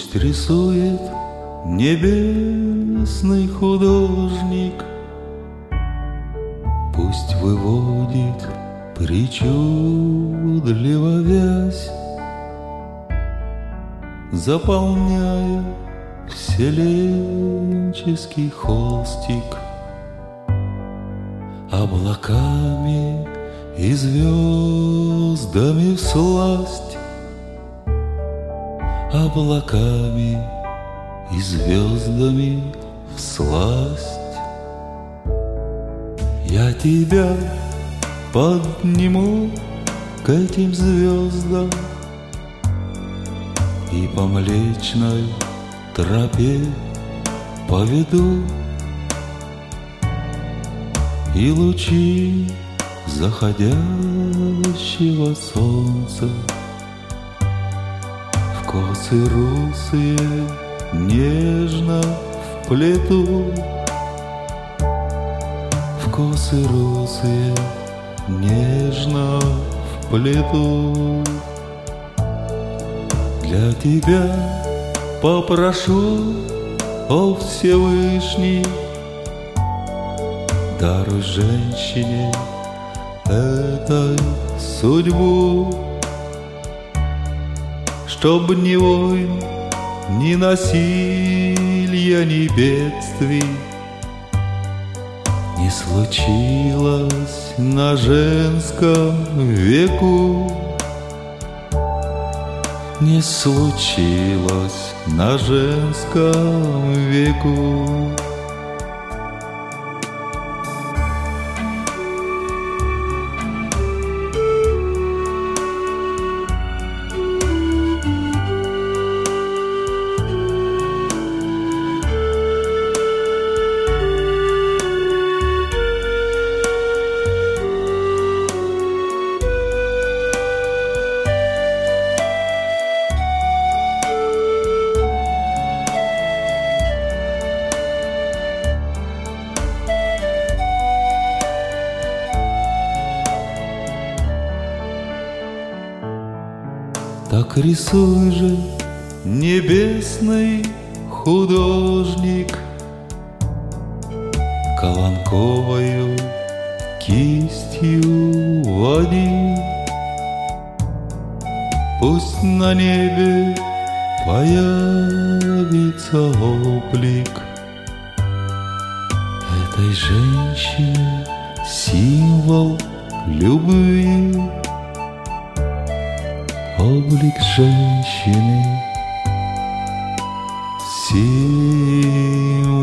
Пусть рисует небесный художник, пусть выводит причудливо вязь, заполняя вселенческий холстик облаками и звездами всласть, облаками и звездами всласть. Я тебя подниму к этим звездам и по Млечной тропе поведу, и лучи заходящего солнца в косы русые нежно вплету, в косы русые нежно вплету. Для тебя попрошу, о Всевышний, даруй женщине этой судьбу, чтоб ни войн, ни насилия, ни бедствий не случилось на женском веку, не случилось на женском веку. Так рисуй же, небесный художник, колонковою кистью води. Пусть на небе появится облик этой женщины, символ любви. Облик женщины, символ